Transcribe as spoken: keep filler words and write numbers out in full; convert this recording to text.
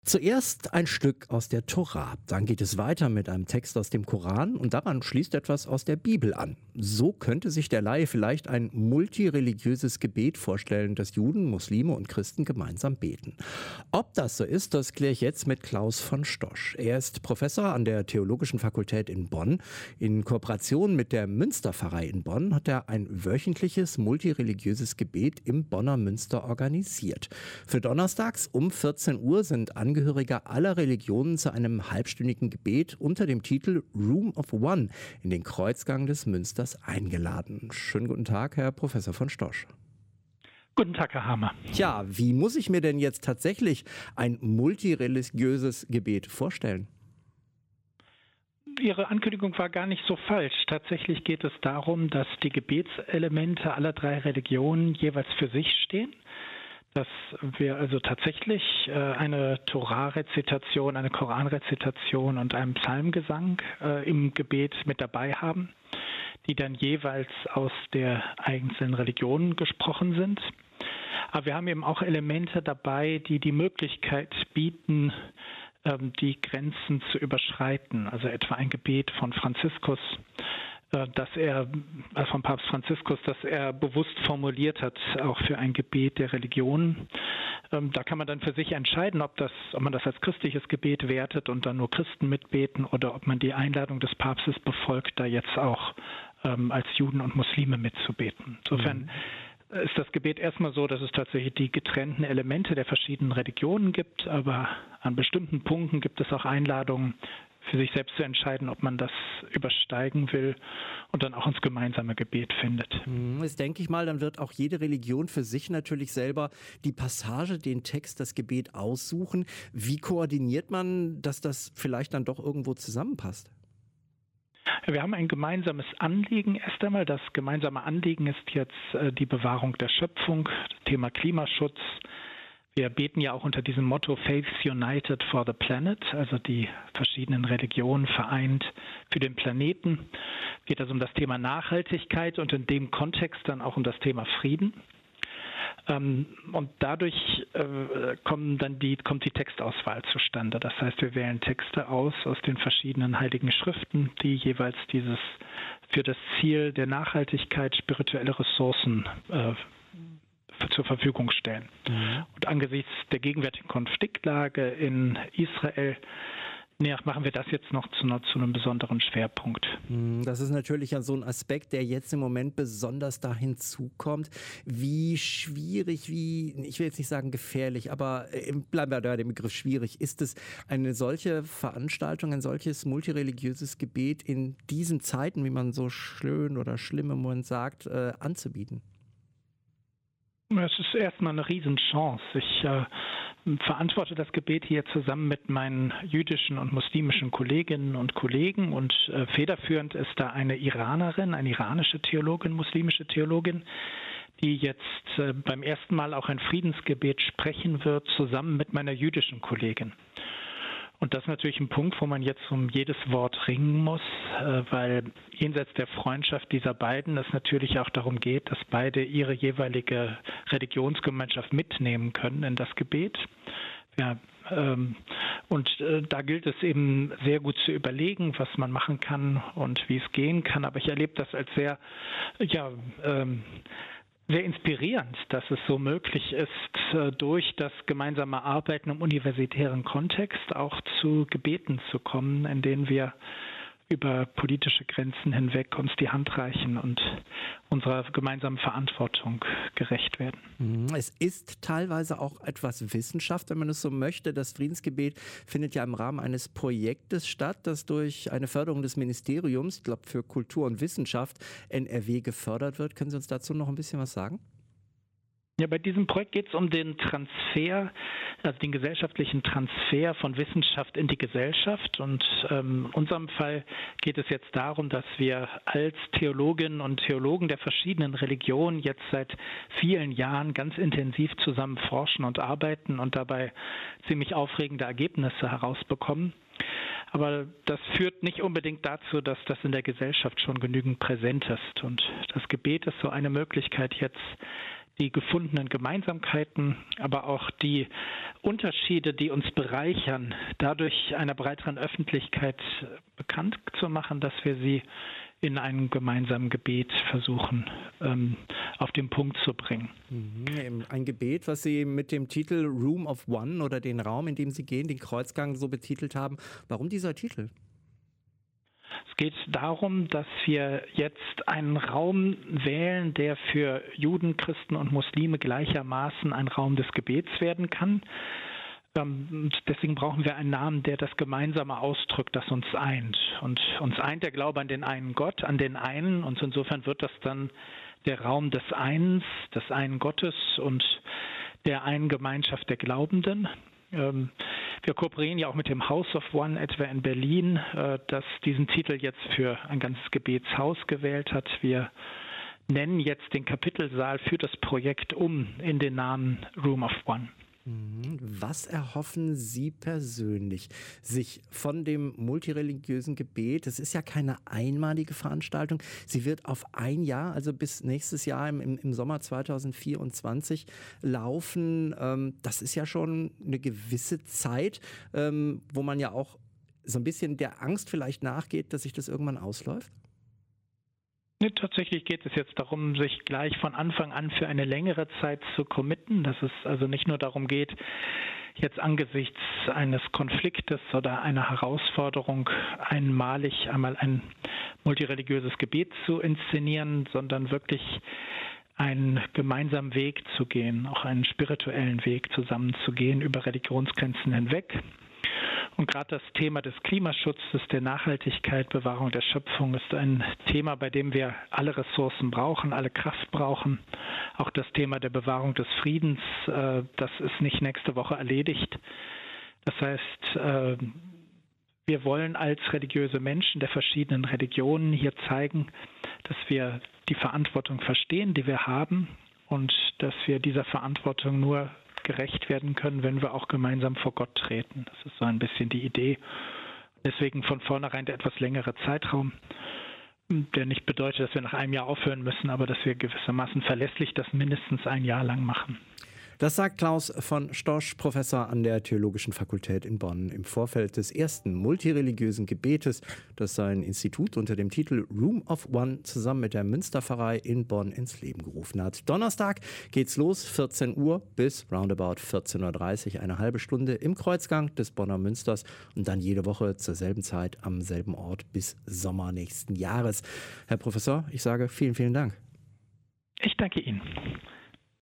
Zuerst ein Stück aus der Tora, dann geht es weiter mit einem Text aus dem Koran und daran schließt etwas aus der Bibel an. So könnte sich der Laie vielleicht ein multireligiöses Gebet vorstellen, das Juden, Muslime und Christen gemeinsam beten. Ob das so ist, das kläre ich jetzt mit Klaus von Stosch. Er ist Professor an der Theologischen Fakultät in Bonn. In Kooperation mit der Münsterpfarrei in Bonn hat er ein wöchentliches multireligiöses Gebet im Bonner Münster organisiert. Für donnerstags um vierzehn Uhr sind Angehörige aller Religionen zu einem halbstündigen Gebet unter dem Titel Room of One in den Kreuzgang des Münsters eingeladen. Schönen guten Tag, Herr Professor von Stosch. Guten Tag, Herr Hamer. Tja, wie muss ich mir denn jetzt tatsächlich ein multireligiöses Gebet vorstellen? Ihre Ankündigung war gar nicht so falsch. Tatsächlich geht es darum, dass die Gebetselemente aller drei Religionen jeweils für sich stehen. Dass wir also tatsächlich äh, eine Torah-Rezitation, eine Koran-Rezitation und einen Psalmgesang äh, im Gebet mit dabei haben, die dann jeweils aus der einzelnen Religion gesprochen sind. Aber wir haben eben auch Elemente dabei, die die Möglichkeit bieten, ähm, die Grenzen zu überschreiten. Also etwa ein Gebet von Franziskus, dass er, äh, von Papst Franziskus, dass er bewusst formuliert hat, auch für ein Gebet der Religion. Ähm, da kann man dann für sich entscheiden, ob das, ob man das als christliches Gebet wertet und dann nur Christen mitbeten oder ob man die Einladung des Papstes befolgt, da jetzt auch ähm, als Juden und Muslime mitzubeten. Insofern mhm. ist das Gebet erstmal so, dass es tatsächlich die getrennten Elemente der verschiedenen Religionen gibt, aber an bestimmten Punkten gibt es auch Einladungen, für sich selbst zu entscheiden, ob man das übersteigen will und dann auch ins gemeinsame Gebet findet. Jetzt denke ich mal, dann wird auch jede Religion für sich natürlich selber die Passage, den Text, das Gebet aussuchen. Wie koordiniert man, dass das vielleicht dann doch irgendwo zusammenpasst? Wir haben ein gemeinsames Anliegen erst einmal. Das gemeinsame Anliegen ist jetzt die Bewahrung der Schöpfung, Thema Klimaschutz. Wir beten ja auch unter diesem Motto Faiths United for the Planet, also die verschiedenen Religionen vereint für den Planeten. Es geht also um das Thema Nachhaltigkeit und in dem Kontext dann auch um das Thema Frieden. Und dadurch kommen dann die, kommt die Textauswahl zustande. Das heißt, wir wählen Texte aus aus den verschiedenen heiligen Schriften, die jeweils dieses für das Ziel der Nachhaltigkeit spirituelle Ressourcen äh, zur Verfügung stellen. Mhm. Und angesichts der gegenwärtigen Konfliktlage in Israel ja, machen wir das jetzt noch zu, noch zu einem besonderen Schwerpunkt. Das ist natürlich ja so ein Aspekt, der jetzt im Moment besonders da hinzukommt. Wie schwierig, wie, ich will jetzt nicht sagen gefährlich, aber bleiben wir da dem Begriff schwierig. Ist es eine solche Veranstaltung, ein solches multireligiöses Gebet in diesen Zeiten, wie man so schön oder schlimm im Moment sagt, äh, anzubieten? Es ist erstmal eine Riesenchance. Ich äh, verantworte das Gebet hier zusammen mit meinen jüdischen und muslimischen Kolleginnen und Kollegen und äh, federführend ist da eine Iranerin, eine iranische Theologin, muslimische Theologin, die jetzt äh, beim ersten Mal auch ein Friedensgebet sprechen wird, zusammen mit meiner jüdischen Kollegin. Und das ist natürlich ein Punkt, wo man jetzt um jedes Wort ringen muss, weil jenseits der Freundschaft dieser beiden es natürlich auch darum geht, dass beide ihre jeweilige Religionsgemeinschaft mitnehmen können in das Gebet. Ja, ähm, und äh, da gilt es eben sehr gut zu überlegen, was man machen kann und wie es gehen kann. Aber ich erlebe das als sehr, ja, ähm, sehr inspirierend, dass es so möglich ist, durch das gemeinsame Arbeiten im universitären Kontext auch zu Gebeten zu kommen, in denen wir über politische Grenzen hinweg uns die Hand reichen und unserer gemeinsamen Verantwortung gerecht werden. Es ist teilweise auch etwas Wissenschaft, wenn man es so möchte. Das Friedensgebet findet ja im Rahmen eines Projektes statt, das durch eine Förderung des Ministeriums, ich glaube für Kultur und Wissenschaft, N R W gefördert wird. Können Sie uns dazu noch ein bisschen was sagen? Ja, bei diesem Projekt geht es um den Transfer, also den gesellschaftlichen Transfer von Wissenschaft in die Gesellschaft. Und ähm, in unserem Fall geht es jetzt darum, dass wir als Theologinnen und Theologen der verschiedenen Religionen jetzt seit vielen Jahren ganz intensiv zusammen forschen und arbeiten und dabei ziemlich aufregende Ergebnisse herausbekommen. Aber das führt nicht unbedingt dazu, dass das in der Gesellschaft schon genügend präsent ist. Und das Gebet ist so eine Möglichkeit, jetzt die gefundenen Gemeinsamkeiten, aber auch die Unterschiede, die uns bereichern, dadurch einer breiteren Öffentlichkeit bekannt zu machen, dass wir sie in einem gemeinsamen Gebet versuchen, ähm, auf den Punkt zu bringen. Ein Gebet, was Sie mit dem Titel Room of One oder den Raum, in dem Sie gehen, den Kreuzgang so betitelt haben. Warum dieser Titel? Es geht darum, dass wir jetzt einen Raum wählen, der für Juden, Christen und Muslime gleichermaßen ein Raum des Gebets werden kann. Und deswegen brauchen wir einen Namen, der das Gemeinsame ausdrückt, das uns eint. Und uns eint der Glaube an den einen Gott, an den einen. Und insofern wird das dann der Raum des Einens, des einen Gottes und der einen Gemeinschaft der Glaubenden. Wir kooperieren ja auch mit dem House of One etwa in Berlin, das diesen Titel jetzt für ein ganzes Gebetshaus gewählt hat. Wir nennen jetzt den Kapitelsaal für das Projekt um in den Namen Room of One. Was erhoffen Sie persönlich sich von dem multireligiösen Gebet? Das ist ja keine einmalige Veranstaltung. Sie wird auf ein Jahr, also bis nächstes Jahr im, im Sommer zweitausendvierundzwanzig laufen. Ähm, das ist ja schon eine gewisse Zeit, ähm, wo man ja auch so ein bisschen der Angst vielleicht nachgeht, dass sich das irgendwann ausläuft. Nee, tatsächlich geht es jetzt darum, sich gleich von Anfang an für eine längere Zeit zu committen, dass es also nicht nur darum geht, jetzt angesichts eines Konfliktes oder einer Herausforderung einmalig einmal ein multireligiöses Gebet zu inszenieren, sondern wirklich einen gemeinsamen Weg zu gehen, auch einen spirituellen Weg zusammenzugehen über Religionsgrenzen hinweg. Und gerade das Thema des Klimaschutzes, der Nachhaltigkeit, Bewahrung der Schöpfung ist ein Thema, bei dem wir alle Ressourcen brauchen, alle Kraft brauchen. Auch das Thema der Bewahrung des Friedens, äh, das ist nicht nächste Woche erledigt. Das heißt, äh, wir wollen als religiöse Menschen der verschiedenen Religionen hier zeigen, dass wir die Verantwortung verstehen, die wir haben und dass wir dieser Verantwortung nur gerecht werden können, wenn wir auch gemeinsam vor Gott treten. Das ist so ein bisschen die Idee. Deswegen von vornherein der etwas längere Zeitraum, der nicht bedeutet, dass wir nach einem Jahr aufhören müssen, aber dass wir gewissermaßen verlässlich das mindestens ein Jahr lang machen. Das sagt Klaus von Stosch, Professor an der Theologischen Fakultät in Bonn, im Vorfeld des ersten multireligiösen Gebetes, das sein Institut unter dem Titel Room of One zusammen mit der Münsterpfarrei in Bonn ins Leben gerufen hat. Donnerstag geht's los, vierzehn Uhr bis roundabout vierzehn Uhr dreißig, eine halbe Stunde im Kreuzgang des Bonner Münsters und dann jede Woche zur selben Zeit am selben Ort bis Sommer nächsten Jahres. Herr Professor, ich sage vielen, vielen Dank. Ich danke Ihnen.